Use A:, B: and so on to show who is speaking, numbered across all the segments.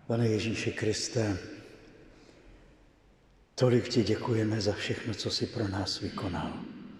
A: Pane Ježíši Kriste, tolik ti děkujeme za všechno, co jsi pro nás vykonal.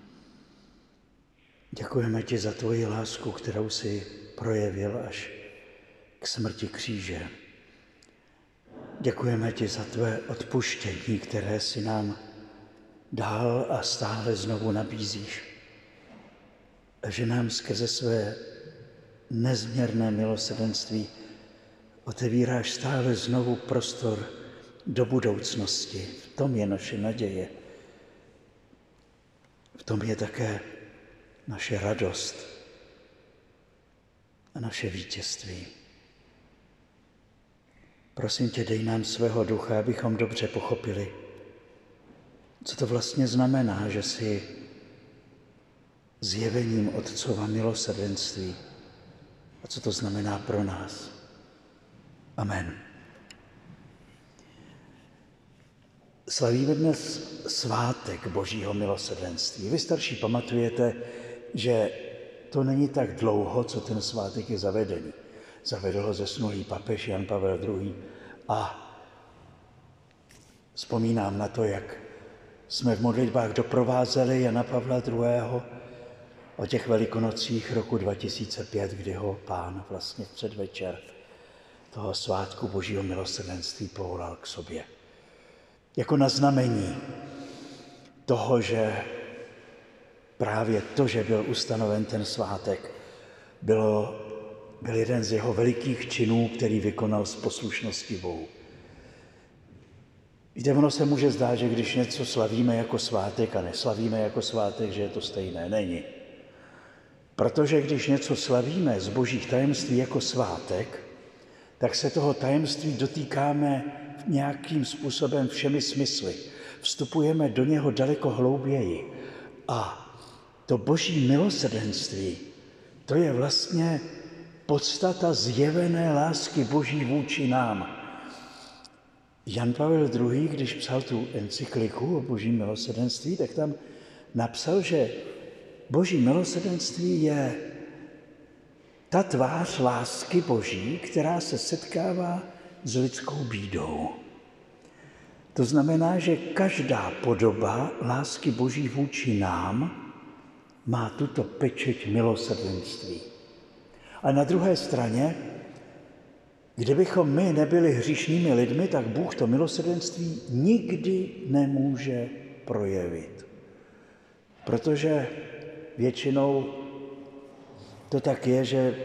A: Děkujeme ti za tvoji lásku, kterou jsi projevil až k smrti kříže. Děkujeme ti za tvé odpuštění, které jsi nám dal a stále znovu nabízíš. A že nám skrze své nezměrné milosrdenství otevíráš stále znovu prostor do budoucnosti. V tom je naše naděje. V tom je také naše radost a naše vítězství. Prosím tě, dej nám svého ducha, abychom dobře pochopili, co to vlastně znamená, že jsi zjevením Otcova milosrdenství a co to znamená pro nás. Amen. Slavíme dnes svátek Božího milosrdenství. Vy starší pamatujete, že to není tak dlouho, co ten svátek je zavedený. Zavedl ho zesnulý papež Jan Pavel II. A vzpomínám na to, jak jsme v modlitbách doprovázeli Jana Pavla II. O těch velikonocích roku 2005, kdy ho Pán vlastně v předvečer toho svátku Božího milosrdenství povolal k sobě. Jako na znamení toho, že právě to, že byl ustanoven ten svátek, byl jeden z jeho velikých činů, který vykonal z poslušnosti Bohu. Víte, ono se může zdát, že když něco slavíme jako svátek a neslavíme jako svátek, že je to stejné. Není. Protože když něco slavíme z božích tajemství jako svátek, tak se toho tajemství dotýkáme nějakým způsobem všemi smysly. Vstupujeme do něho daleko hlouběji. A to boží milosrdenství, to je vlastně podstata zjevené lásky Boží vůči nám. Jan Pavel II., když psal tu encykliku o Božím milosrdenství, tak tam napsal, že Boží milosrdenství je ta tvář lásky Boží, která se setkává s lidskou bídou. To znamená, že každá podoba lásky Boží vůči nám má tuto pečeť milosrdenství. A na druhé straně, kdybychom my nebyli hříšnými lidmi, tak Bůh to milosrdenství nikdy nemůže projevit. Protože většinou to tak je, že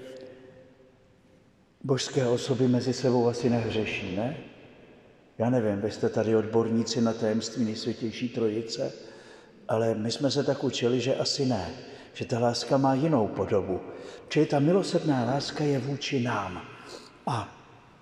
A: božské osoby mezi sebou asi nehřeší, ne? Já nevím, vy jste tady odborníci na tajemství Nejsvětější Trojice, ale my jsme se tak učili, že asi ne, že ta láska má jinou podobu. Čili ta milosrdná láska je vůči nám. A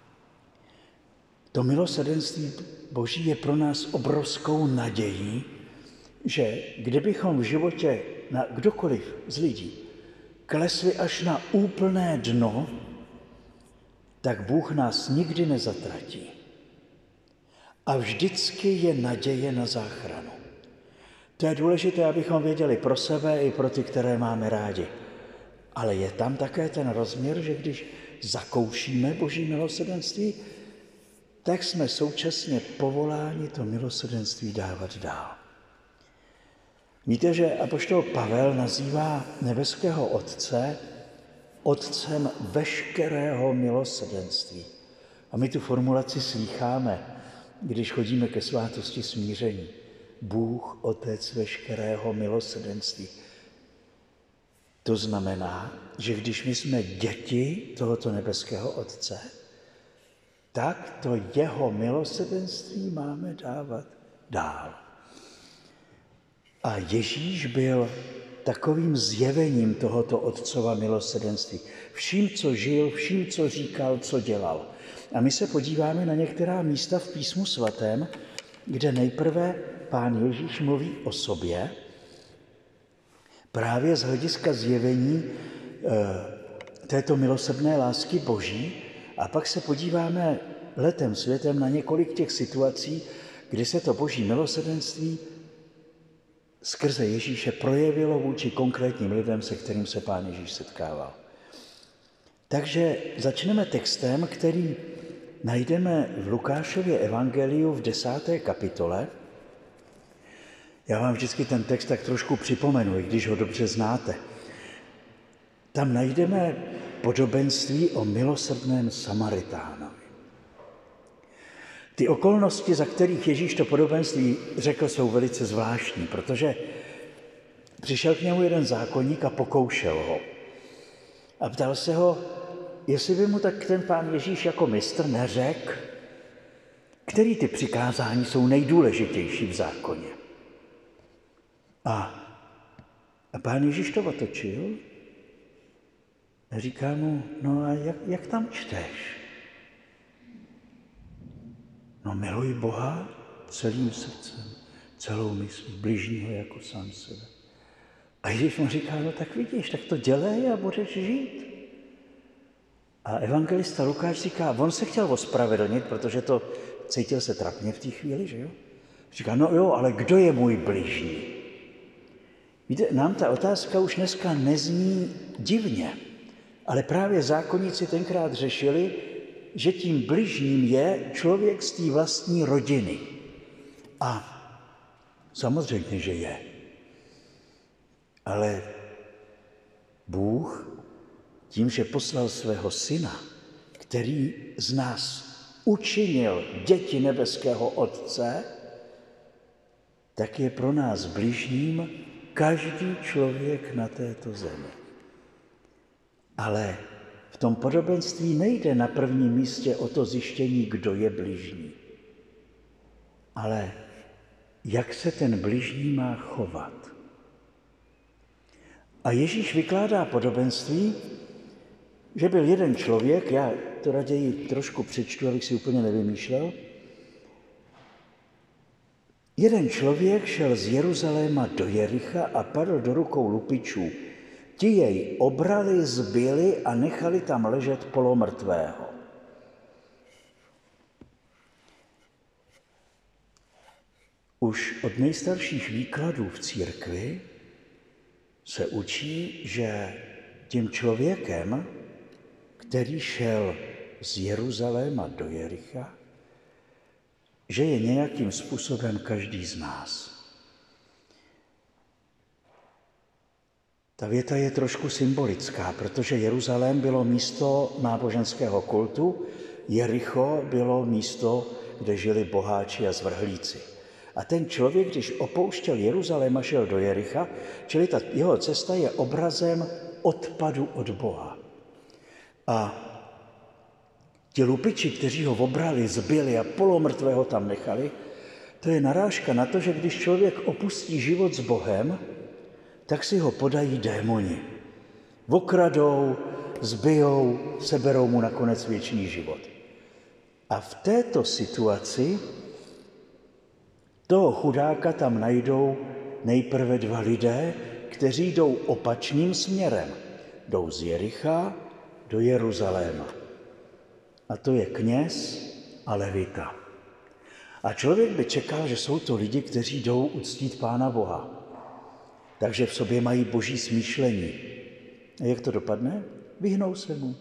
A: to milosrdenství Boží je pro nás obrovskou nadějí, že kdybychom v životě na kdokoliv z lidí klesli až na úplné dno, tak Bůh nás nikdy nezatratí. A vždycky je naděje na záchranu. To je důležité, abychom věděli pro sebe i pro ty, které máme rádi. Ale je tam také ten rozměr, že když zakoušíme Boží milosrdenství, tak jsme současně povoláni to milosrdenství dávat dál. Víte, že apoštol Pavel nazývá nebeského Otce Otcem veškerého milosrdenství. A my tu formulaci slýcháme, když chodíme ke svátosti smíření. Bůh, Otec veškerého milosrdenství. To znamená, že když my jsme děti tohoto nebeského Otce, tak to jeho milosrdenství máme dávat dál. A Ježíš byl takovým zjevením tohoto Otcova milosrdenství. Vším, co žil, vším, co říkal, co dělal. A my se podíváme na některá místa v Písmu svatém, kde nejprve Pán Ježíš mluví o sobě, právě z hlediska zjevení této milosrdné lásky Boží, a pak se podíváme letem světem na několik těch situací, kdy se to Boží milosrdenství skrze Ježíše projevilo vůči konkrétním lidem, se kterým se Pán Ježíš setkával. Takže začneme textem, který najdeme v Lukášově evangeliu v 10. kapitole. Já vám vždycky ten text tak trošku připomenu, i když ho dobře znáte. Tam najdeme podobenství o milosrdném Samaritánovi. Ty okolnosti, za kterých Ježíš to podobenství řekl, jsou velice zvláštní, protože přišel k němu jeden zákonník a pokoušel ho. A ptal se ho, jestli by mu tak ten pán Ježíš jako mistr neřekl, který ty přikázání jsou nejdůležitější v zákoně. A pán Ježíš to otočil a říká mu, no a jak tam čteš? No miluj Boha celým srdcem, celou myslí, bližního jako sám sebe. A Ježíš mu říká, no tak vidíš, tak to dělej a budeš žít. A evangelista Lukáš říká, on se chtěl ospravedlnit, protože to cítil se trapně v té chvíli, že jo? Říká, no jo, ale kdo je můj bližní? Víte, nám ta otázka už dneska nezní divně, ale právě zákonníci tenkrát řešili, že tím bližním je člověk z té vlastní rodiny. A samozřejmě, že je. Ale Bůh tím, že poslal svého syna, který z nás učinil děti nebeského Otce, tak je pro nás bližním každý člověk na této zemi. Ale v tom podobenství nejde na prvním místě o to zjištění, kdo je bližní, ale jak se ten bližní má chovat. A Ježíš vykládá podobenství, že byl jeden člověk, já to raději trošku přečtu, abych si úplně nevymýšlel. Jeden člověk šel z Jeruzaléma do Jericha a padl do rukou lupičů. Ti jej obrali, zbili a nechali tam ležet polomrtvého. Už od nejstarších výkladů v církvi se učí, že tím člověkem, který šel z Jeruzaléma do Jericha, že je nějakým způsobem každý z nás. Ta věta je trošku symbolická, protože Jeruzalém bylo místo náboženského kultu, Jericho bylo místo, kde žili boháči a zvrhlíci. A ten člověk, když opouštěl Jeruzalém a šel do Jericha, čili ta jeho cesta je obrazem odpadu od Boha. A ti lupiči, kteří ho obrali, zbili a polomrtvého tam nechali, to je narážka na to, že když člověk opustí život s Bohem, tak si ho podají démoni. Okradou, zbijou, seberou mu nakonec věčný život. A v této situaci toho chudáka tam najdou nejprve dva lidé, kteří jdou opačným směrem. Jdou z Jericha do Jeruzaléma. A to je kněz a levita. A člověk by čekal, že jsou to lidi, kteří jdou uctít Pána Boha. Takže v sobě mají boží smýšlení. A jak to dopadne? Vyhnou se mu.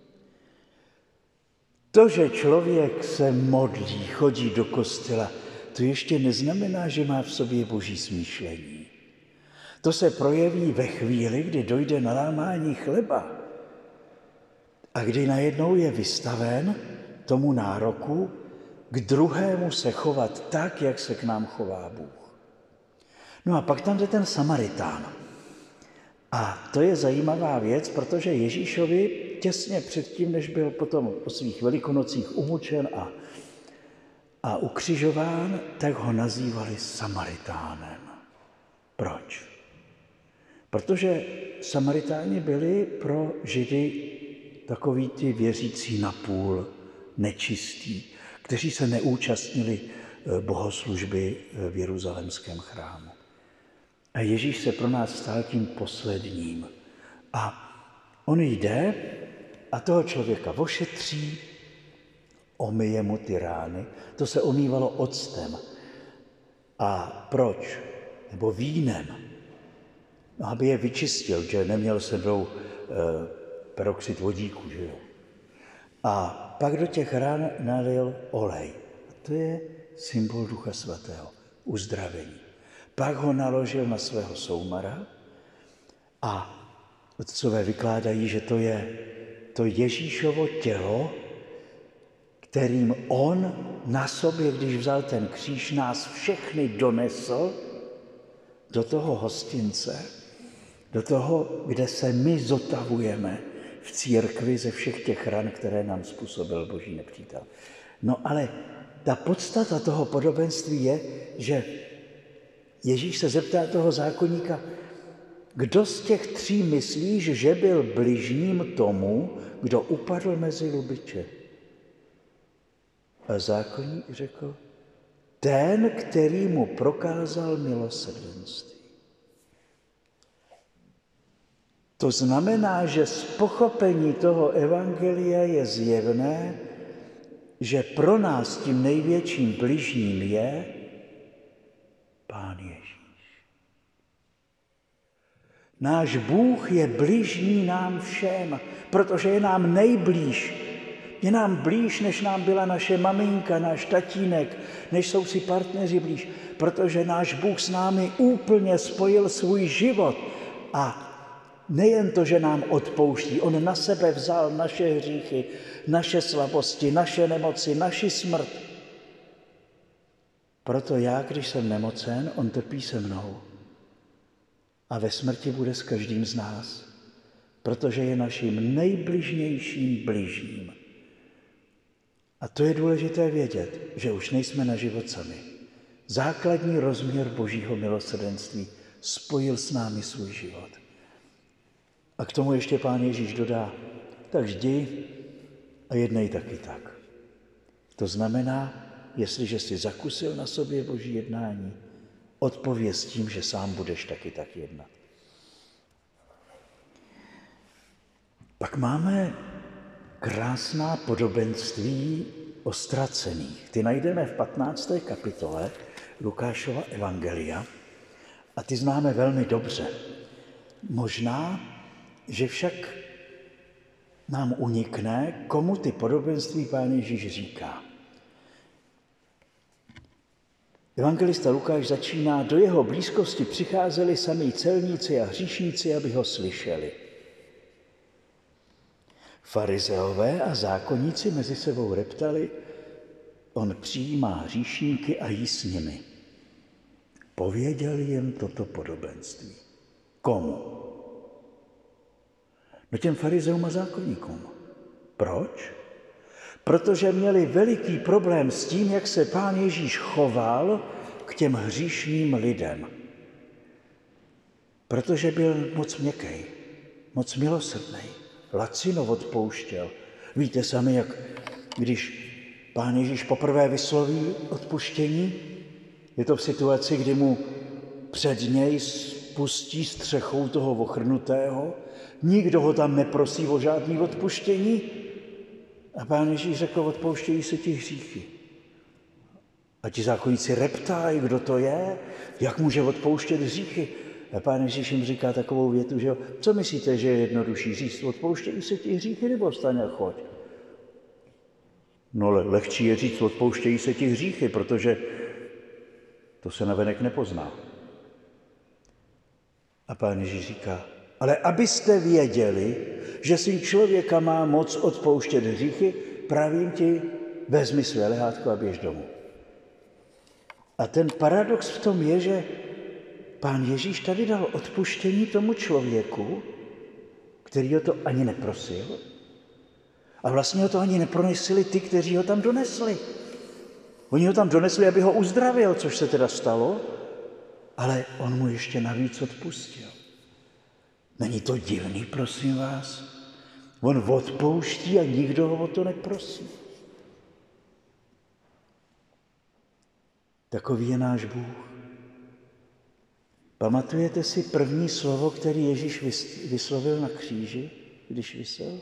A: To, že člověk se modlí, chodí do kostela, to ještě neznamená, že má v sobě boží smýšlení. To se projeví ve chvíli, kdy dojde na lámání chleba a kdy najednou je vystaven tomu nároku k druhému se chovat tak, jak se k nám chová Bůh. No a pak tam jde ten Samaritán. A to je zajímavá věc, protože Ježíšovi těsně předtím, než byl potom po svých velikonocích umučen a ukřižován, tak ho nazývali Samaritánem. Proč? Protože Samaritáni byli pro Židy takoví ty věřící napůl nečistí, kteří se neúčastnili bohoslužby v jeruzalémském chrámu. A Ježíš se pro nás stal tím posledním. A on jde a toho člověka ošetří, omyje mu ty rány. To se omývalo octem. A proč? Nebo vínem. No, aby je vyčistil, že neměl sebou peroxid vodíku, že jo. A pak do těch ran nalil olej. A to je symbol Ducha Svatého, uzdravení. Pak ho naložil na svého soumara a otcové vykládají, že to je to Ježíšovo tělo, kterým on na sobě, když vzal ten kříž, nás všechny donesl do toho hostince, do toho, kde se my zotavujeme v církvi ze všech těch ran, které nám způsobil boží nepřítel. No ale ta podstata toho podobenství je, že Ježíš se zeptá toho zákonníka, kdo z těch tří myslíš, že byl bližním tomu, kdo upadl mezi lubiče? A zákonník řekl, ten, který mu prokázal milosrdenství. To znamená, že z pochopení toho evangelia je zjevné, že pro nás tím největším bližním je Pán Ježíš. Náš Bůh je bližní nám všem, protože je nám nejblíž. Je nám blíž, než nám byla naše maminka, náš tatínek, než jsou si partneři blíž, protože náš Bůh s námi úplně spojil svůj život. A nejen to, že nám odpouští, on na sebe vzal naše hříchy, naše slabosti, naše nemoci, naši smrt. Proto já, když jsem nemocen, on trpí se mnou. A ve smrti bude s každým z nás, protože je naším nejbližnějším bližním. A to je důležité vědět, že už nejsme na život sami. Základní rozměr božího milosrdenství spojil s námi svůj život. A k tomu ještě Pán Ježíš dodá, tak jdi a jednej taky tak. To znamená, jestliže jsi zakusil na sobě boží jednání, odpověz tím, že sám budeš taky tak jednat. Pak máme krásná podobenství o ztracených. Ty najdeme v 15. kapitole Lukášova evangelia a ty známe velmi dobře. Možná, že však nám unikne, komu ty podobenství Pán Ježíš říká. Evangelista Lukáš začíná, do jeho blízkosti přicházeli samí celníci a hříšníci, aby ho slyšeli. Farizeové a zákonníci mezi sebou reptali, on přijímá hříšníky a jí s nimi. Pověděl jim toto podobenství. Komu? No těm farizeům a zákonníkům. Proč? Protože měli veliký problém s tím, jak se Pán Ježíš choval k těm hříšným lidem. Protože byl moc měkký, moc milosrdný, lacino odpouštěl. Víte sami, jak když Pán Ježíš poprvé vysloví odpuštění, je to v situaci, kdy mu před něj spustí střechou toho ochrnutého, nikdo ho tam neprosí o žádný odpuštění a Pán Ježíš řekl, odpouštějí se ti hříchy. A ti zákonníci reptají, kdo to je, jak může odpouštět hříchy. A Pán Ježíš jim říká takovou větu, že jo, co myslíte, že je jednodušší říct, odpouštějí se ti hříchy nebo vstaň a choď? No lehčí je říct, odpouštějí se ti hříchy, protože to se navenek nepozná. A Pán Ježíš říká, ale abyste věděli, že Syn člověka má moc odpouštět hříchy, pravím ti, vezmi své lehátko a běž domů. A ten paradox v tom je, že Pán Ježíš tady dal odpuštění tomu člověku, který ho to ani neprosil. A vlastně ho to ani nepronesili ty, kteří ho tam donesli. Oni ho tam donesli, aby ho uzdravil, což se teda stalo, ale on mu ještě navíc odpustil. Není to divný, prosím vás? On odpouští a nikdo ho o to neprosí. Takový je náš Bůh. Pamatujete si první slovo, který Ježíš vyslovil na kříži, když visel?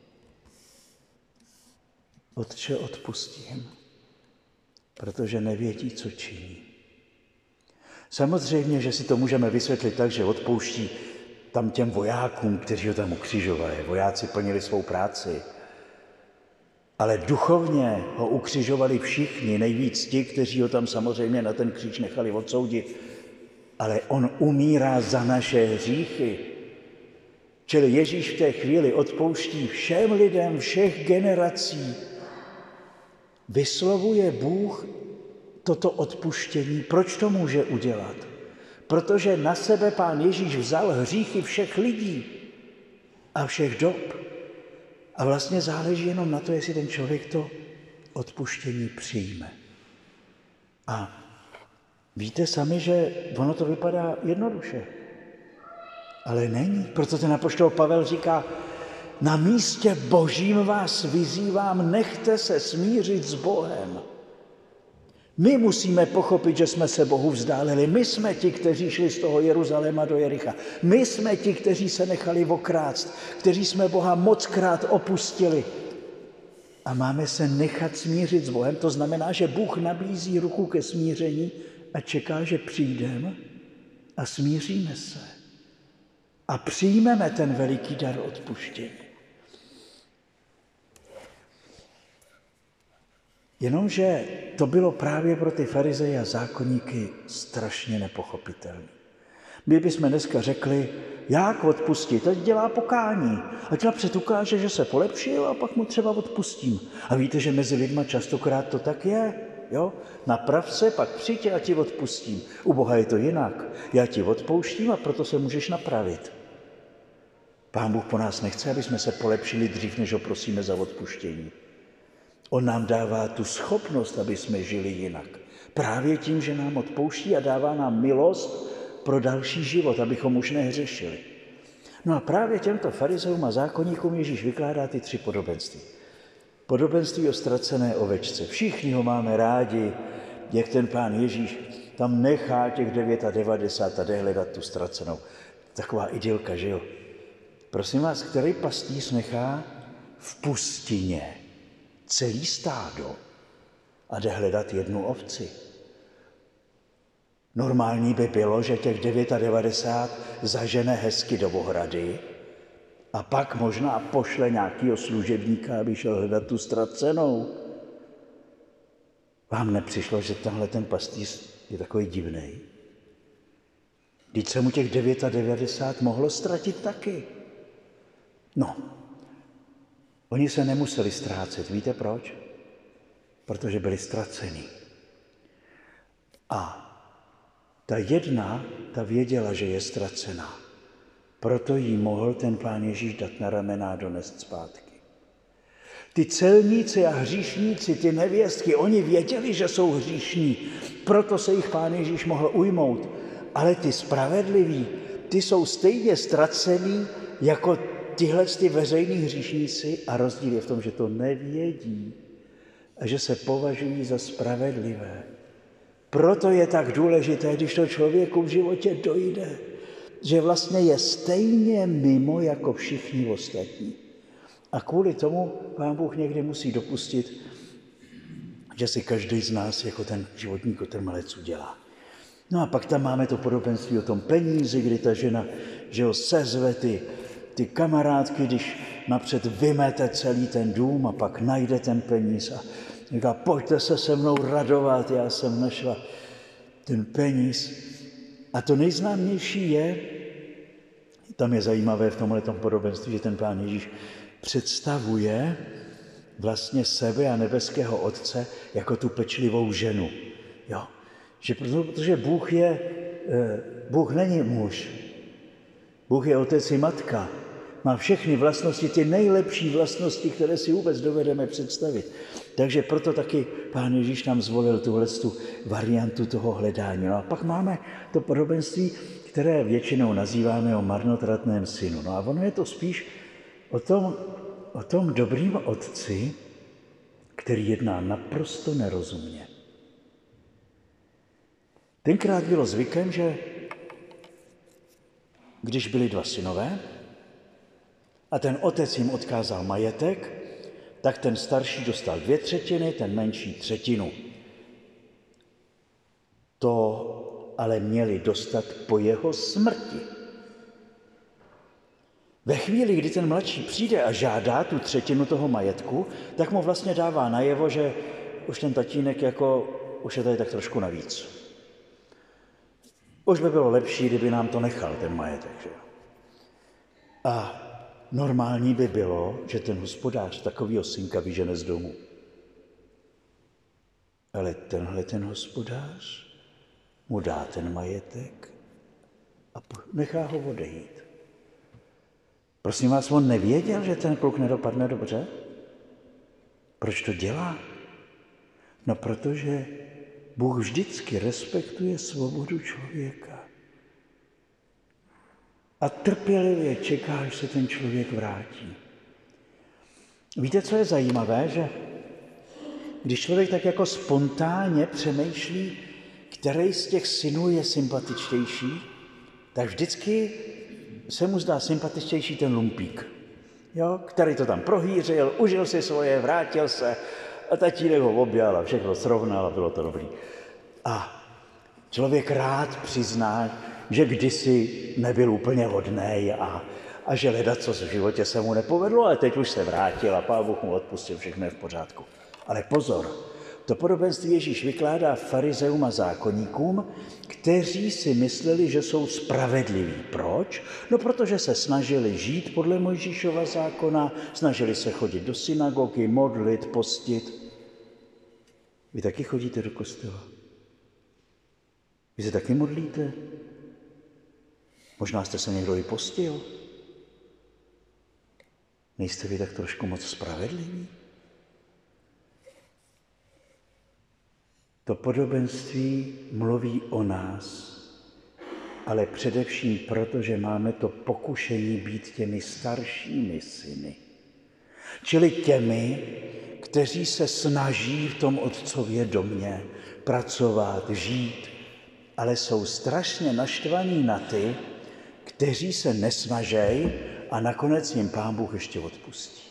A: Otče, odpusť jim, protože nevědí, co činí. Samozřejmě, že si to můžeme vysvětlit tak, že odpouští tam těm vojákům, kteří ho tam ukřižovali. Vojáci plnili svou práci. Ale duchovně ho ukřižovali všichni, nejvíc ti, kteří ho tam samozřejmě na ten kříž nechali odsoudit. Ale on umírá za naše hříchy. Čili Ježíš v té chvíli odpouští všem lidem, všech generací. Vyslovuje Bůh toto odpuštění. Proč to může udělat? Protože na sebe Pán Ježíš vzal hříchy všech lidí a všech dob. A vlastně záleží jenom na to, jestli ten člověk to odpuštění přijme. A víte sami, že ono to vypadá jednoduše. Ale není. Proto ten apoštol Pavel říká, na místě Božím vás vyzývám, nechte se smířit s Bohem. My musíme pochopit, že jsme se Bohu vzdálili. My jsme ti, kteří šli z toho Jeruzaléma do Jericha. My jsme ti, kteří se nechali okrást, kteří jsme Boha mockrát opustili. A máme se nechat smířit s Bohem. To znamená, že Bůh nabízí ruku ke smíření a čeká, že přijdeme a smíříme se. A přijmeme ten veliký dar odpuštění. Jenomže to bylo právě pro ty farizeje a zákonníky strašně nepochopitelné. My bychom dneska řekli, jak odpustit, ať dělá pokání, ať napřed ukáže, že se polepšil a pak mu třeba odpustím. A víte, že mezi lidma častokrát to tak je. Jo? Naprav se, pak přijď a ti odpustím. U Boha je to jinak. Já ti odpouštím a proto se můžeš napravit. Pán Bůh po nás nechce, aby jsme se polepšili dřív, než ho prosíme za odpuštění. On nám dává tu schopnost, aby jsme žili jinak. Právě tím, že nám odpouští a dává nám milost pro další život, abychom už nehřešili. No a právě těmto farizeům a zákonníkům Ježíš vykládá ty 3 podobenství. Podobenství o ztracené ovečce. Všichni ho máme rádi, jak ten Pán Ježíš tam nechá těch 99 a jde hledat tu ztracenou. Taková idylka, že jo? Prosím vás, který pastýř nechá v pustině celý stádo a jde hledat jednu ovci? Normální by bylo, že těch 99 zažene hezky do ohrady a pak možná pošle nějakého služebníka, aby šel hledat tu ztracenou. Vám nepřišlo, že tenhle ten pastýř je takový divnej? Vždyť se mu těch 99 mohlo ztratit taky. No, oni se nemuseli ztrácet. Víte proč? Protože byli ztraceni. A ta jedna, ta věděla, že je ztracená. Proto jí mohl ten Pán Ježíš dát na ramena a donést zpátky. Ty celníci a hříšníci, ty nevěstky, oni věděli, že jsou hříšní. Proto se jich Pán Ježíš mohl ujmout. Ale ty spravedliví, ty jsou stejně ztracení jako tyhle ty veřejní hříšníci a rozdíl je v tom, že to nevědí a že se považují za spravedlivé. Proto je tak důležité, když to člověku v životě dojde, že vlastně je stejně mimo jako všichni ostatní. A kvůli tomu Pán Bůh někdy musí dopustit, že si každý z nás jako ten životní kotrmelec udělá. No a pak tam máme to podobenství o tom penízi, kdy ta žena, že ho sezve ty kamarádky, když napřed vymete celý ten dům a pak najde ten peníz a říká, pojďte se mnou radovat, já jsem našla ten peníz. A to nejznámější je, tam je zajímavé v tomhletom podobenství, že ten Pán Ježíš představuje vlastně sebe a nebeského Otce jako tu pečlivou ženu. Jo. Že protože Bůh není muž, Bůh je otec i matka. Má všechny vlastnosti, ty nejlepší vlastnosti, které si vůbec dovedeme představit. Takže proto taky Pán Ježíš nám zvolil tu variantu toho hledání. No a pak máme to podobenství, které většinou nazýváme o marnotratném synu. No a ono je to spíš o tom dobrým otci, který jedná naprosto nerozumně. Tenkrát bylo zvykem, že když byli 2 synové a ten otec jim odkázal majetek, tak ten starší dostal 2/3, ten menší 1/3. To ale měli dostat po jeho smrti. Ve chvíli, kdy ten mladší přijde a žádá tu třetinu toho majetku, tak mu vlastně dává najevo, že už ten tatínek už je tady tak trošku navíc. Už by bylo lepší, kdyby nám to nechal, ten majetek. Že? A normální by bylo, že ten hospodář takovýho synka vyžene z domu. Ale ten hospodář mu dá ten majetek a nechá ho odejít. Prosím vás, on nevěděl, že ten kluk nedopadne dobře? Proč to dělá? No, protože Bůh vždycky respektuje svobodu člověka. A trpělivě čeká, až se ten člověk vrátí. Víte, co je zajímavé, že když člověk tak jako spontánně přemýšlí, který z těch synů je sympatičtější, tak vždycky se mu zdá sympatičtější ten lumpík, jo, který to tam prohýřil, užil si svoje, vrátil se a tatínek ho objal a všechno srovnal a bylo to dobrý. A člověk rád přizná, že kdysi nebyl úplně hodnej a že ledacos v životě se mu nepovedlo, ale teď už se vrátil a Pán Bůh mu odpustil, všechno je v pořádku. Ale pozor, to podobenství Ježíš vykládá farizeům a zákonníkům, kteří si mysleli, že jsou spravedliví. Proč? No, protože se snažili žít podle Mojžíšova zákona, snažili se chodit do synagogy, modlit, postit. Vy taky chodíte do kostela? Vy se taky modlíte? Možná jste se někdo i postil? Nejste vy tak trošku moc spravedliví? To podobenství mluví o nás, ale především proto, že máme to pokušení být těmi staršími syny. Čili těmi, kteří se snaží v tom otcově domě pracovat, žít, ale jsou strašně naštvaní na ty, kteří se nesnaží a nakonec jim Pán Bůh ještě odpustí.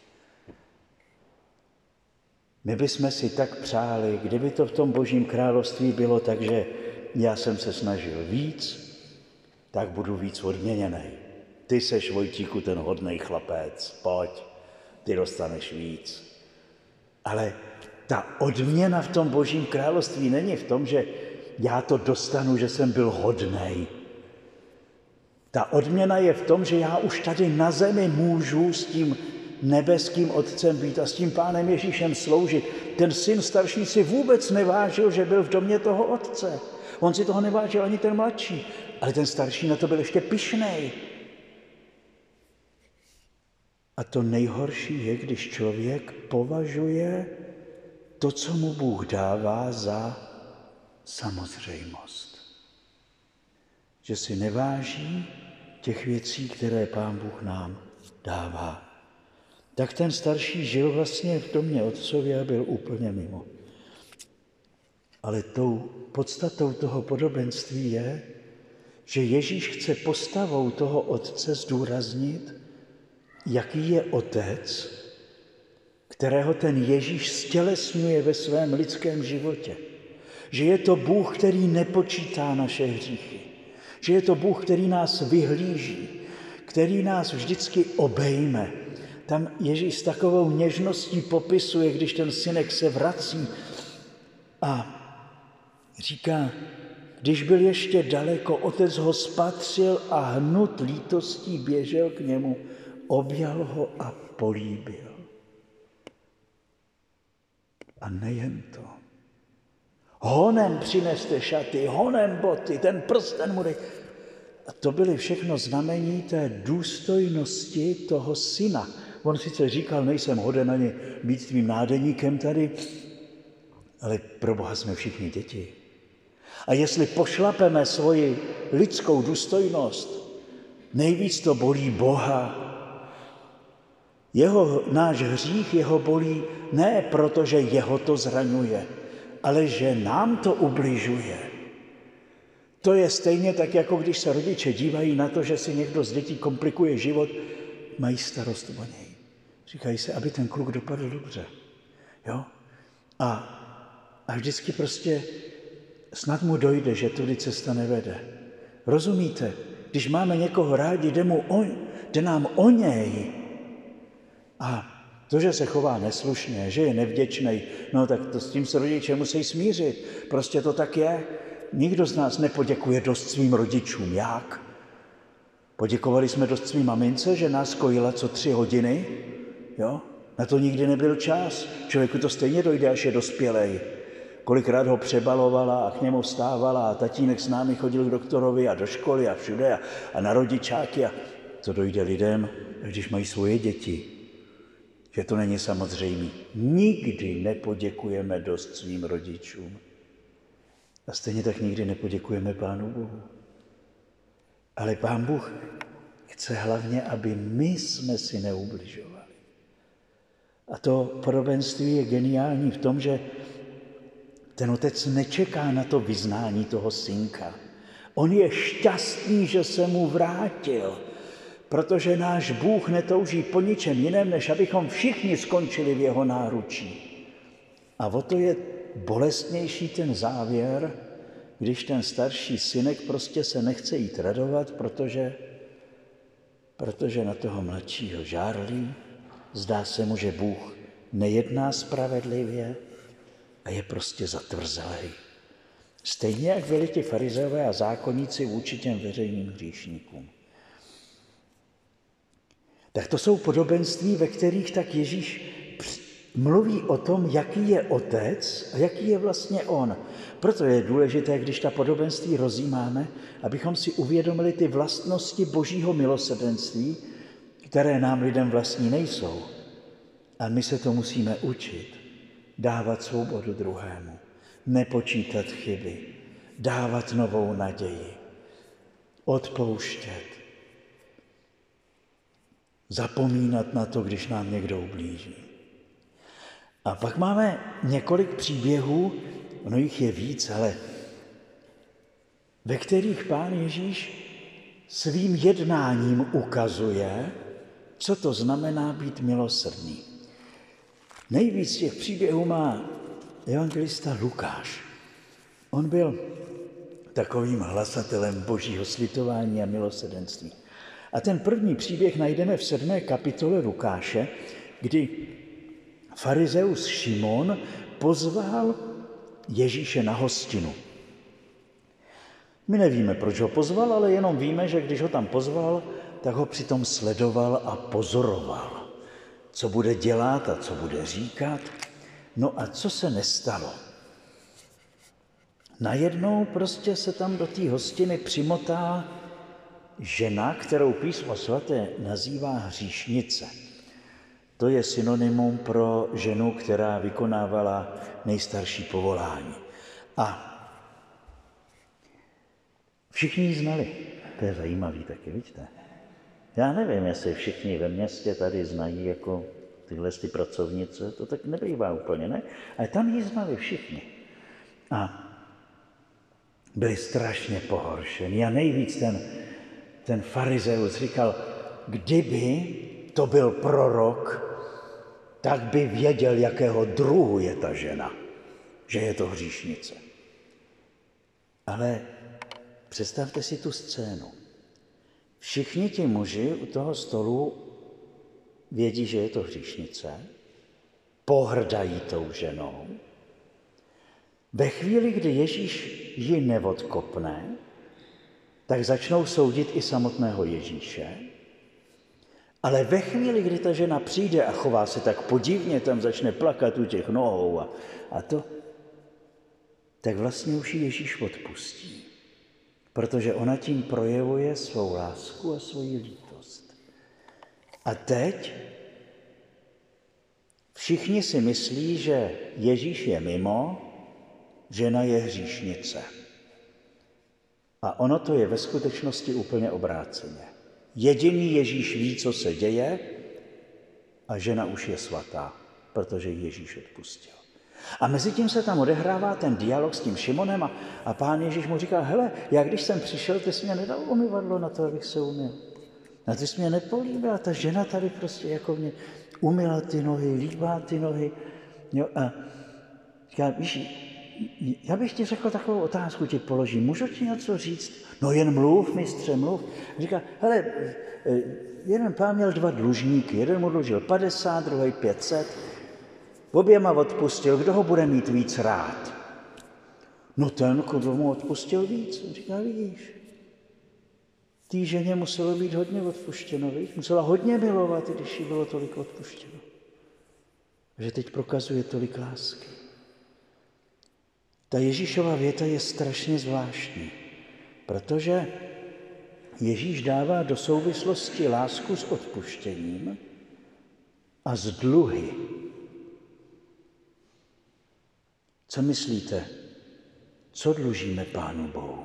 A: My bychom si tak přáli, kdyby to v tom Božím království bylo tak, že já jsem se snažil víc, tak budu víc odměněný. Ty seš, Vojtíku, ten hodnej chlapec, pojď, ty dostaneš víc. Ale ta odměna v tom Božím království není v tom, že já to dostanu, že jsem byl hodnej. Ta odměna je v tom, že já už tady na zemi můžu s tím nebeským Otcem být a s tím Pánem Ježíšem sloužit. Ten syn starší si vůbec nevážil, že byl v domě toho otce. On si toho nevážil ani ten mladší, ale ten starší na to byl ještě pyšnej. A to nejhorší je, když člověk považuje to, co mu Bůh dává, za samozřejmost. Že si neváží těch věcí, které Pán Bůh nám dává. Tak ten starší žil vlastně v domě otcově a byl úplně mimo. Ale tou podstatou toho podobenství je, že Ježíš chce postavou toho otce zdůraznit, jaký je otec, kterého ten Ježíš stělesňuje ve svém lidském životě. Že je to Bůh, který nepočítá naše hříchy. Že je to Bůh, který nás vyhlíží, který nás vždycky obejme. Tam Ježíš s takovou něžností popisuje, když ten synek se vrací a říká, když byl ještě daleko, otec ho spatřil a hnut lítostí běžel k němu, objal ho a políbil. A nejen to. Honem přineste šaty, honem boty, ten prsten mu dej. A to byly všechno znamení té důstojnosti toho syna. On sice říkal, nejsem hoden ani být tvým nádeníkem tady, ale pro Boha jsme všichni děti. A jestli pošlapeme svoji lidskou důstojnost, nejvíc to bolí Boha. Náš hřích jeho bolí ne proto, že jeho to zraňuje, ale že nám to ubližuje. To je stejně tak, jako když se rodiče dívají na to, že si někdo z dětí komplikuje život, mají starost o něj. Říkají se, aby ten kluk dopadl dobře. Jo? A vždycky prostě snad mu dojde, že tudy cesta nevede. Rozumíte? Když máme někoho rádi, jde nám o něj. A to, že se chová neslušně, že je nevděčný, no tak to s tím se rodiče musí smířit. Prostě to tak je. Nikdo z nás nepoděkuje dost svým rodičům. Jak? Poděkovali jsme dost svým mamince, že nás kojila co 3 hodiny? Jo? Na to nikdy nebyl čas. Člověku to stejně dojde, až je dospělej. Kolikrát ho přebalovala a k němu vstávala a tatínek s námi chodil k doktorovi a do školy a všude a na rodičáky. A to dojde lidem, když mají svoje děti. Že to není samozřejmé. Nikdy nepoděkujeme dost svým rodičům. A stejně tak nikdy nepoděkujeme Pánu Bohu. Ale Pán Bůh chce hlavně, aby my jsme si neubližovali. A to podobenství je geniální v tom, že ten otec nečeká na to vyznání toho synka. On je šťastný, že se mu vrátil, protože náš Bůh netouží po ničem jiném, než abychom všichni skončili v jeho náručí. A o to je bolestnější ten závěr, když ten starší synek prostě se nechce jít radovat, protože na toho mladšího žárlí, zdá se mu, že Bůh nejedná spravedlivě a je prostě zatvrzelý. Stejně jak byli ti farizeové a zákonníci vůči těm veřejným hříšníkům. Tak to jsou podobenství, ve kterých tak Ježíš mluví o tom, jaký je otec a jaký je vlastně on. Proto je důležité, když ta podobenství rozjímáme, abychom si uvědomili ty vlastnosti božího milosrdenství, které nám lidem vlastní nejsou. A my se to musíme učit. Dávat svobodu druhému, nepočítat chyby, dávat novou naději, odpouštět, zapomínat na to, když nám někdo ublíží. A pak máme několik příběhů, ono jich je víc, ale ve kterých Pán Ježíš svým jednáním ukazuje, co to znamená být milosrdný. Nejvíc těch příběhů má evangelista Lukáš. On byl takovým hlasatelem božího slitování a milosrdenství. A ten první příběh najdeme v 7. kapitole Lukáše, kdy farizeus Šimon pozval Ježíše na hostinu. My nevíme, proč ho pozval, ale jenom víme, že když ho tam pozval, tak ho přitom sledoval a pozoroval. Co bude dělat a co bude říkat. No a co se nestalo? Najednou prostě se tam do té hostiny přimotá žena, kterou Písmo svaté nazývá hříšnice. To je synonymum pro ženu, která vykonávala nejstarší povolání. A všichni ji znali. To je zajímavý taky, vidíte? Já nevím, jestli všichni ve městě tady znají jako tyhle pracovnice, to tak nebývá úplně, ne? Ale tam ji znali všichni. A byli strašně pohoršeni. A nejvíc ten farizeus říkal, kdyby to byl prorok, tak by věděl, jakého druhu je ta žena, že je to hříšnice. Ale představte si tu scénu. Všichni ti muži u toho stolu vědí, že je to hříšnice, pohrdají tou ženou. Ve chvíli, kdy Ježíš ji neodkopne, tak začnou soudit i samotného Ježíše. Ale ve chvíli, kdy ta žena přijde a chová se tak podivně, tam začne plakat u těch nohou a to, tak vlastně už ji Ježíš odpustí. Protože ona tím projevuje svou lásku a svoji lítost. A teď všichni si myslí, že Ježíš je mimo, žena je hříšnice. A ono to je ve skutečnosti úplně obráceně. Jediný Ježíš ví, co se děje, a žena už je svatá, protože ji Ježíš odpustil. A mezi tím se tam odehrává ten dialog s tím Šimonem a Pán Ježíš mu říká, hele, já když jsem přišel, ty jsi mě nedal umyvadlo na to, abych se umyl. A ty jsi mě nepolíbil, ta žena tady prostě jako mě umyla ty nohy, líbá ty nohy. Jo, a říká, víš, já bych ti řekl takovou otázku, ti položím. Můžu ti něco říct? No jen mluv, mistře, mluv. Říká, hele, jeden pán měl 2 dlužníky. Jeden mu dlužil 50, druhý 500. Oběma odpustil. Kdo ho bude mít víc rád? No ten, kdo mu odpustil víc. Říká, vidíš, té ženě muselo být hodně odpuštěno, víš? Musela hodně milovat, když jí bylo tolik odpuštěno. Že teď prokazuje tolik lásky. Ta Ježíšova věta je strašně zvláštní, protože Ježíš dává do souvislosti lásku s odpuštěním a s dluhy. Co myslíte? Co dlužíme Pánu Bohu?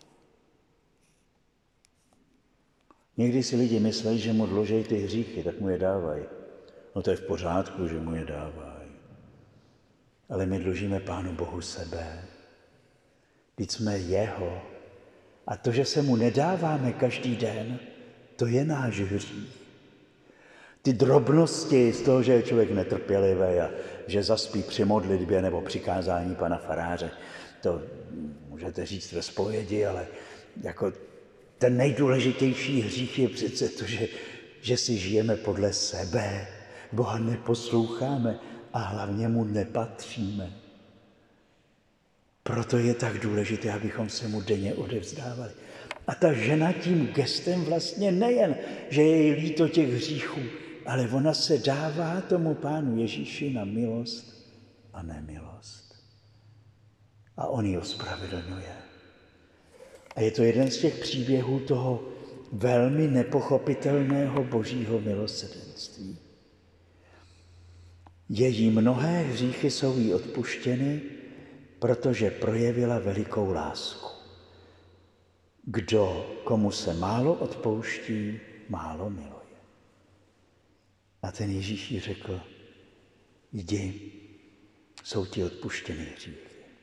A: Někdy si lidi myslí, že mu dlužejí ty hříchy, tak mu je dávají. No to je v pořádku, že mu je dávají. Ale my dlužíme Pánu Bohu sebe. Vždyť jsme jeho. A to, že se mu nedáváme každý den, to je náš hřích. Ty drobnosti z toho, že je člověk netrpělivý a že zaspí při modlitbě nebo při kázání pana faráře, to můžete říct ve zpovědi, ale jako ten nejdůležitější hřích je přece to, že si žijeme podle sebe. Boha neposloucháme a hlavně mu nepatříme. Proto je tak důležité, abychom se mu denně odevzdávali. A ta žena tím gestem vlastně nejen, že je jí líto těch hříchů, ale ona se dává tomu Pánu Ježíši na milost a nemilost. A on ji ospravedlňuje. A je to jeden z těch příběhů toho velmi nepochopitelného božího milosrdenství. Její mnohé hříchy jsou jí odpuštěny, protože projevila velikou lásku. Kdo komu se málo odpouští, málo miluje. A ten Ježíš jí řekl, jdi, jsou ti odpuštěny hříchy.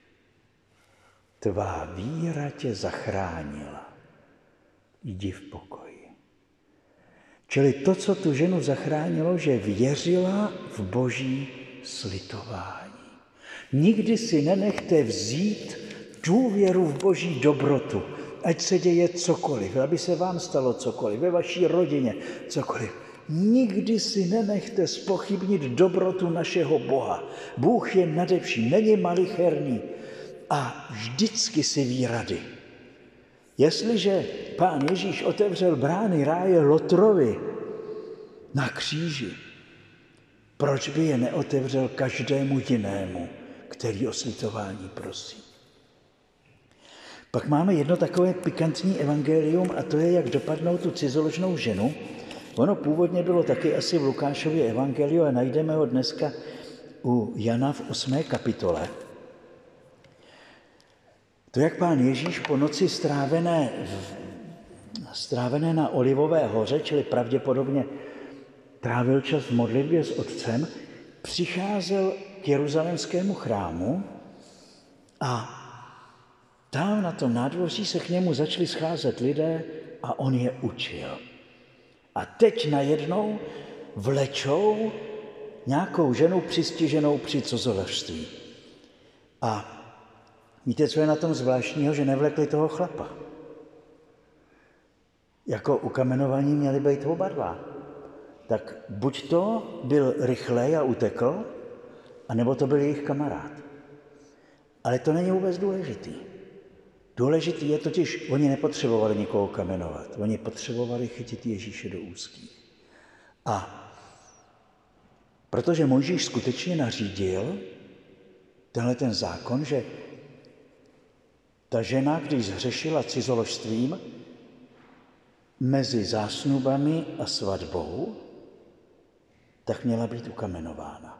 A: Tvá víra tě zachránila. Jdi v pokoji. Čili to, co tu ženu zachránilo, že věřila v boží slitování. Nikdy si nenechte vzít důvěru v boží dobrotu, ať se děje cokoliv, aby se vám stalo cokoliv, ve vaší rodině cokoliv. Nikdy si nenechte zpochybnit dobrotu našeho Boha. Bůh je nadevším, není malicherný a vždycky si ví rady. Jestliže Pán Ježíš otevřel brány ráje Lotrovi na kříži, proč by je neotevřel každému jinému, který o slitování prosí? Pak máme jedno takové pikantní evangelium a to je, jak dopadnou tu cizoložnou ženu. Ono původně bylo taky asi v Lukášově evangeliu a najdeme ho dneska u Jana v 8. kapitole. To, jak Pán Ježíš po noci strávené na Olivové hoře, čili pravděpodobně trávil čas v modlitbě s Otcem, přicházel k Jeruzalémskému chrámu a tam na tom nádvoří se k němu začali scházet lidé a on je učil. A teď najednou vlečou nějakou ženu přistiženou při cizoložství. A víte, co je na tom zvláštního, že nevlekli toho chlapa. Jako ukamenovaní měli být oba dva. Tak buď to byl rychlej a utekl, anebo to byl jejich kamarád. Ale to není vůbec důležitý. Důležitý je totiž, oni nepotřebovali nikoho kamenovat, oni potřebovali chytit Ježíše do úzkých. A protože Mojžíš skutečně nařídil tenhle ten zákon, že ta žena, když zhřešila cizoložstvím mezi zásnubami a svatbou, tak měla být ukamenována.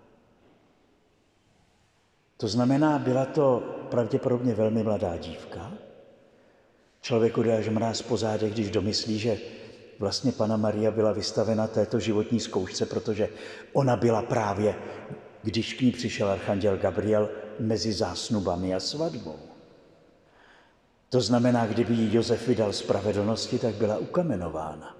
A: To znamená, byla to pravděpodobně velmi mladá dívka. Člověku jde až mráz po zádech, když domyslí, že vlastně Panna Maria byla vystavena této životní zkoušce, protože ona byla právě, když k ní přišel archanděl Gabriel, mezi zásnubami a svatbou. To znamená, kdyby jí Josef vydal spravedlnosti, tak byla ukamenována.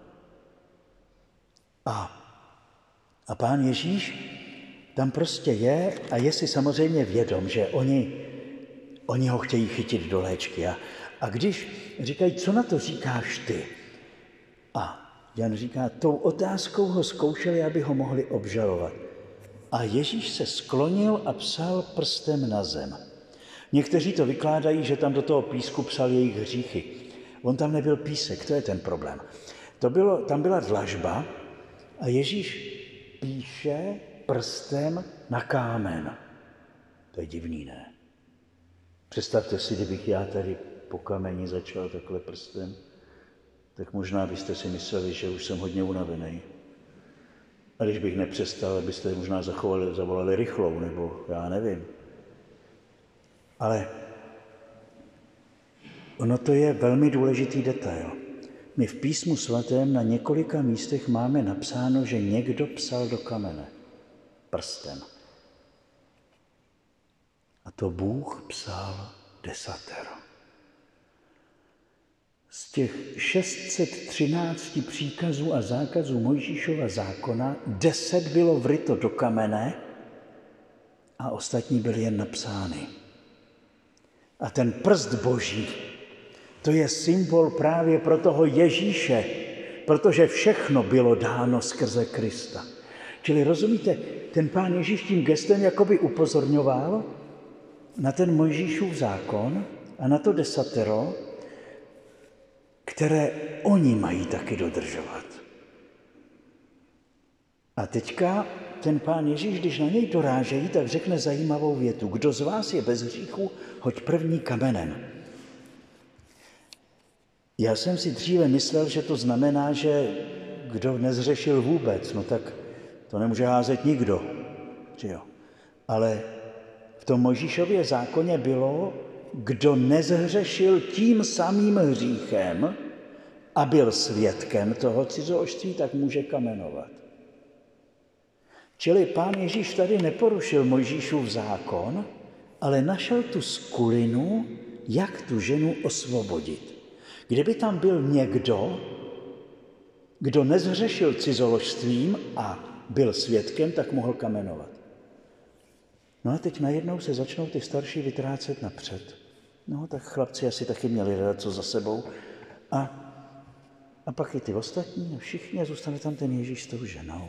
A: A Pán Ježíš tam prostě je a je si samozřejmě vědom, že oni oni ho chtějí chytit do léčky. A když říkají, co na to říkáš ty? A Jan říká, tou otázkou ho zkoušeli, aby ho mohli obžalovat. A Ježíš se sklonil a psal prstem na zem. Někteří to vykládají, že tam do toho písku psal jejich hříchy. On tam nebyl písek, to je ten problém. Tam byla dlažba a Ježíš píše prstem na kámen. To je divný, ne? Představte si, kdybych já tady po kameni začal takhle prstem, tak možná byste si mysleli, že už jsem hodně unavený. A když bych nepřestal, byste možná zavolali rychlou, nebo já nevím. Ale ono to je velmi důležitý detail. My v Písmu svatém na několika místech máme napsáno, že někdo psal do kamene prstem. A to Bůh psal desatero. Z těch 613 příkazů a zákazů Mojžíšova zákona 10 bylo vryto do kamene a ostatní byly jen napsány. A ten prst Boží, to je symbol právě pro toho Ježíše, protože všechno bylo dáno skrze Krista. Čili rozumíte, ten Pán Ježíš tím gestem jakoby upozorňoval na ten Mojžíšův zákon a na to desatero, které oni mají taky dodržovat. A teďka ten Pán Ježíš, když na něj dorážejí, tak řekne zajímavou větu. Kdo z vás je bez hříchu, hoď první kamenem. Já jsem si dříve myslel, že to znamená, že kdo nezřešil vůbec, no tak to nemůže házet nikdo. Že jo? Ale v tom Mojžíšově zákoně bylo, kdo nezhřešil tím samým hříchem a byl svědkem toho cizoložství, tak může kamenovat. Čili Pán Ježíš tady neporušil Mojžíšův zákon, ale našel tu skulinu, jak tu ženu osvobodit. Kdyby tam byl někdo, kdo nezhřešil cizoložstvím a byl svědkem, tak mohl kamenovat. No a teď najednou se začnou ty starší vytrácet napřed. No tak chlapci asi taky měli dát co za sebou. A pak i ty ostatní, všichni, a zůstane tam ten Ježíš s tou ženou.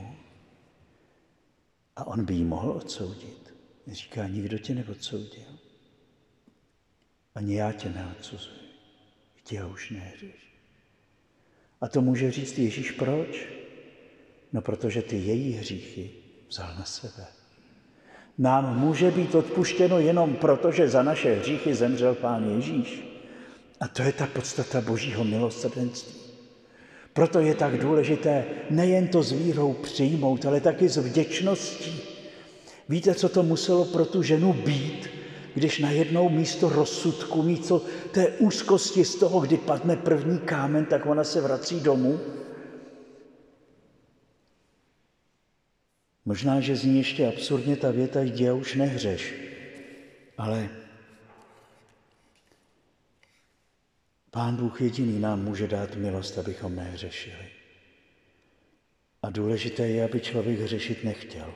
A: A on by jí mohl odsoudit. Říká, nikdo tě neodsoudil. Ani já tě neodsuzuji. Tě už nehřeš. A to může říct Ježíš proč? No protože ty její hříchy vzal na sebe. Nám může být odpuštěno jenom proto, že za naše hříchy zemřel Pán Ježíš. A to je ta podstata Božího milosrdenství. Proto je tak důležité nejen to s vírou přijmout, ale taky s vděčností. Víte, co to muselo pro tu ženu být, když najednou místo rozsudku, místo té úzkosti z toho, kdy padne první kámen, tak ona se vrací domů? Možná, že zní ještě absurdně ta věta, jdi a už nehřeš. Ale Pán Bůh jediný nám může dát milost, abychom nehřešili. A důležité je, aby člověk hřešit nechtěl.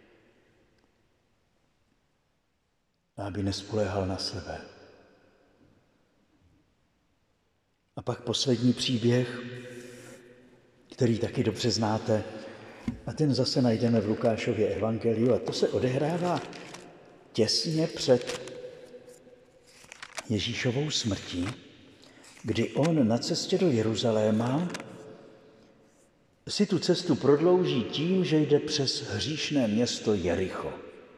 A: A aby nespoléhal na sebe. A pak poslední příběh, který taky dobře znáte, a ten zase najdeme v Lukášově evangeliu, a to se odehrává těsně před Ježíšovou smrtí, kdy on na cestě do Jeruzaléma si tu cestu prodlouží tím, že jde přes hříšné město Jericho.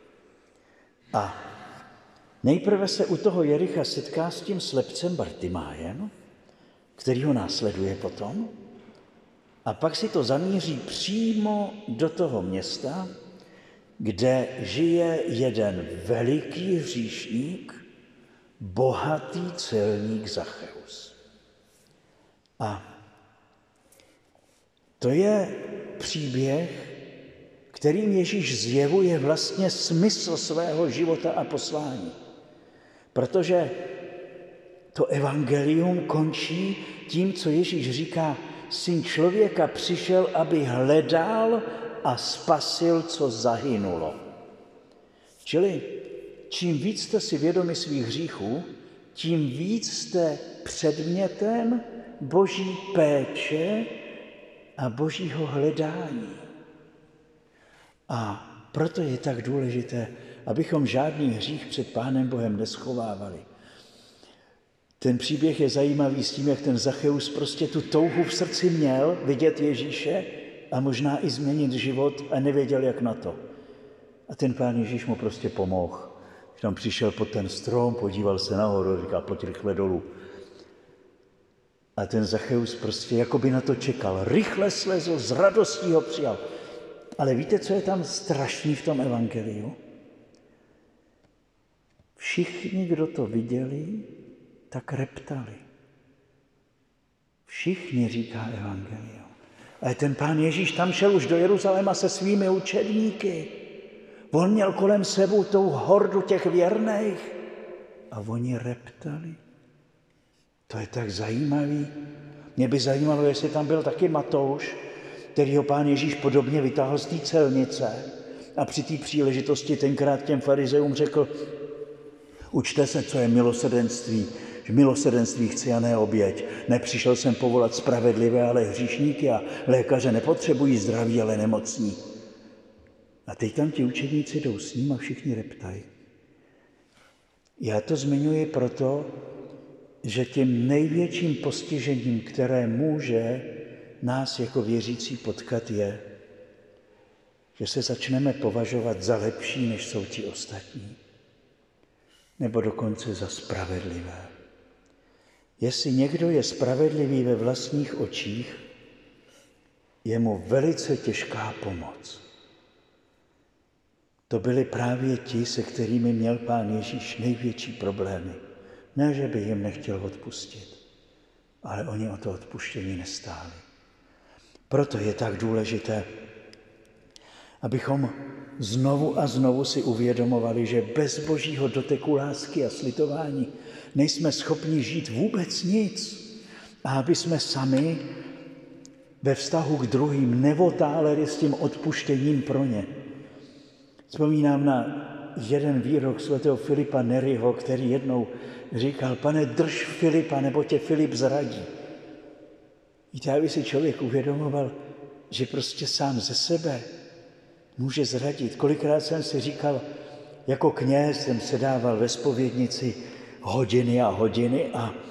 A: A nejprve se u toho Jericha setká s tím slepcem Bartimájem, který ho následuje potom, a pak si to zamíří přímo do toho města, kde žije jeden veliký hříšník, bohatý celník Zacheus. A to je příběh, kterým Ježíš zjevuje vlastně smysl svého života a poslání. Protože to evangelium končí tím, co Ježíš říká, Syn člověka přišel, aby hledal a spasil, co zahynulo. Čili čím víc jste si vědomi svých hříchů, tím víc jste předmětem Boží péče a Božího hledání. A proto je tak důležité, abychom žádný hřích před Pánem Bohem neschovávali. Ten příběh je zajímavý s tím, jak ten Zacheus prostě tu touhu v srdci měl vidět Ježíše a možná i změnit život a nevěděl, jak na to. A ten Pán Ježíš mu prostě pomohl. Když tam přišel pod ten strom, podíval se nahoru, říkal, pojď rychle dolů. A ten Zacheus prostě jako by na to čekal. Rychle slezl, s radostí ho přijal. Ale víte, co je tam strašný v tom evangeliu? Všichni, kdo to viděli, tak reptali. Všichni, říká evangelium. Ale ten Pán Ježíš tam šel už do Jeruzaléma se svými učedníky. On měl kolem sebe tou hordu těch věrných a oni reptali. To je tak zajímavý. Mě by zajímalo, jestli tam byl taky Matouš, kterýho Pán Ježíš podobně vytáhl z té celnice a při té příležitosti tenkrát těm farizeům řekl, učte se, co je milosrdenství, že milosrdenství chci a ne oběť. Nepřišel jsem povolat spravedlivé, ale hříšníky a lékaře nepotřebují zdraví, ale nemocní. A teď tam ti učedníci jdou s ním a všichni reptají. Já to zmiňuji proto, že tím největším postižením, které může nás jako věřící potkat, je, že se začneme považovat za lepší, než jsou ti ostatní. Nebo dokonce za spravedlivé. Jestli někdo je spravedlivý ve vlastních očích, je mu velice těžká pomoc. To byli právě ti, se kterými měl Pán Ježíš největší problémy. Ne, že by jim nechtěl odpustit, ale oni o to odpuštění nestáli. Proto je tak důležité, abychom znovu a znovu si uvědomovali, že bez Božího doteku lásky a slitování nejsme schopni žít vůbec nic. A aby jsme sami ve vztahu k druhým nevotáleli s tím odpuštěním pro ně. Vzpomínám na jeden výrok svatého Filipa Neriho, který jednou říkal, pane, drž Filipa, nebo tě Filip zradí. Víte, aby si člověk uvědomoval, že prostě sám ze sebe může zradit. Kolikrát jsem si říkal, jako kněz jsem sedával ve zpovědnici hodiny a hodiny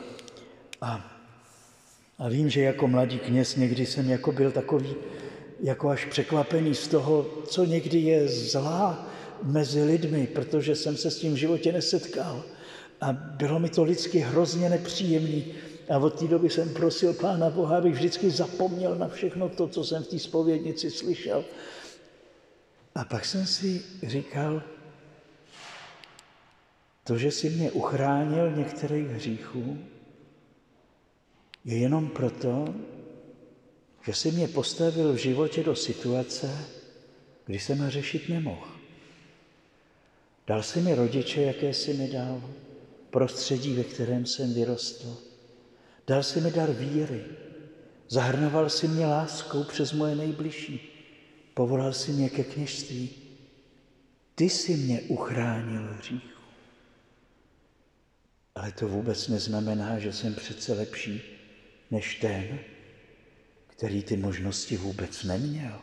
A: a vím, že jako mladý kněz někdy jsem jako byl takový, jako až překvapený z toho, co někdy je zlá mezi lidmi, protože jsem se s tím v životě nesetkal. A bylo mi to lidsky hrozně nepříjemný. A od té doby jsem prosil Pána Boha, abych vždycky zapomněl na všechno to, co jsem v té zpovědnici slyšel. A pak jsem si říkal, to, že jsi mě uchránil některých hříchů, je jenom proto, že jsi mě postavil v životě do situace, kdy jsem řešit nemohl. Dal jsi mi rodiče, jaké jsi mi dal, prostředí, ve kterém jsem vyrostl. Dal jsi mi dar víry. Zahrnoval jsi mě láskou přes moje nejbližší. Povolal jsi mě ke kněžství. Ty jsi mě uchránil hříchu. Ale to vůbec neznamená, že jsem přece lepší než ten, který ty možnosti vůbec neměl.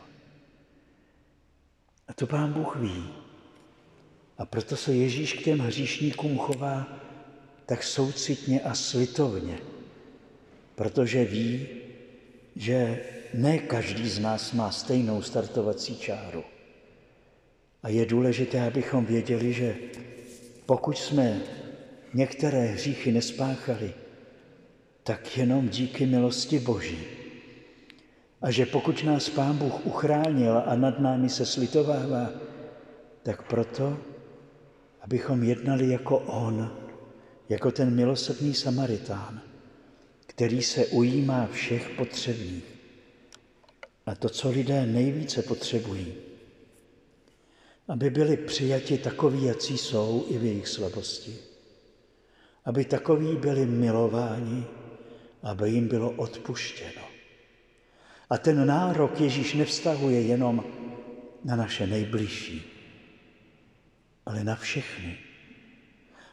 A: A to Pán Bůh ví. A proto se Ježíš k těm hříšníkům chová tak soucitně a slitovně, protože ví, že ne každý z nás má stejnou startovací čáru. A je důležité, abychom věděli, že pokud jsme některé hříchy nespáchali, tak jenom díky milosti Boží. A že pokud nás Pán Bůh uchránil a nad námi se slitovává, tak proto, abychom jednali jako on, jako ten milosrdný Samaritán, který se ujímá všech potřebných. A to, co lidé nejvíce potřebují, aby byli přijati takoví, jací jsou, i v jejich slabosti. Aby takoví byli milováni, aby jim bylo odpuštěno. A ten nárok Ježíš nevztahuje jenom na naše nejbližší, ale na všechny.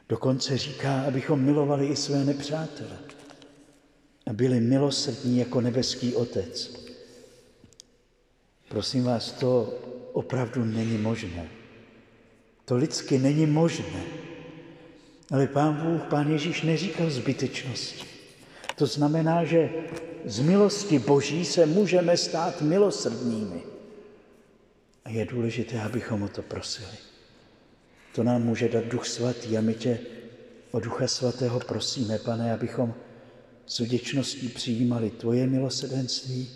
A: Dokonce říká, abychom milovali i své nepřátele a byli milosrdní jako nebeský Otec. Prosím vás, to opravdu není možné. To lidsky není možné. Ale Pán Ježíš neříkal zbytečnosti. To znamená, že z milosti Boží se můžeme stát milosrdnými. A je důležité, abychom o to prosili. To nám může dát Duch Svatý a my tě o Ducha Svatého prosíme, Pane, abychom s vděčností přijímali tvoje milosrdenství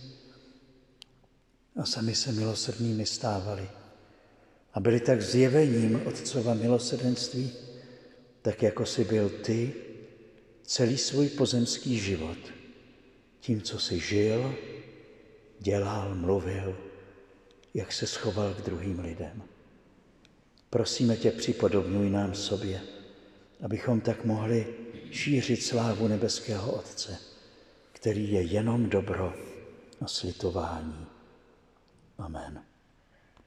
A: a sami se milosrdnými stávali. A byli tak zjevením Otcova milosrdenství, tak jako jsi byl ty celý svůj pozemský život, tím, co jsi žil, dělal, mluvil, jak se schoval k druhým lidem. Prosíme tě, připodobňuj nám sobě, abychom tak mohli šířit slávu nebeského Otce, který je jenom dobro a slitování. Amen.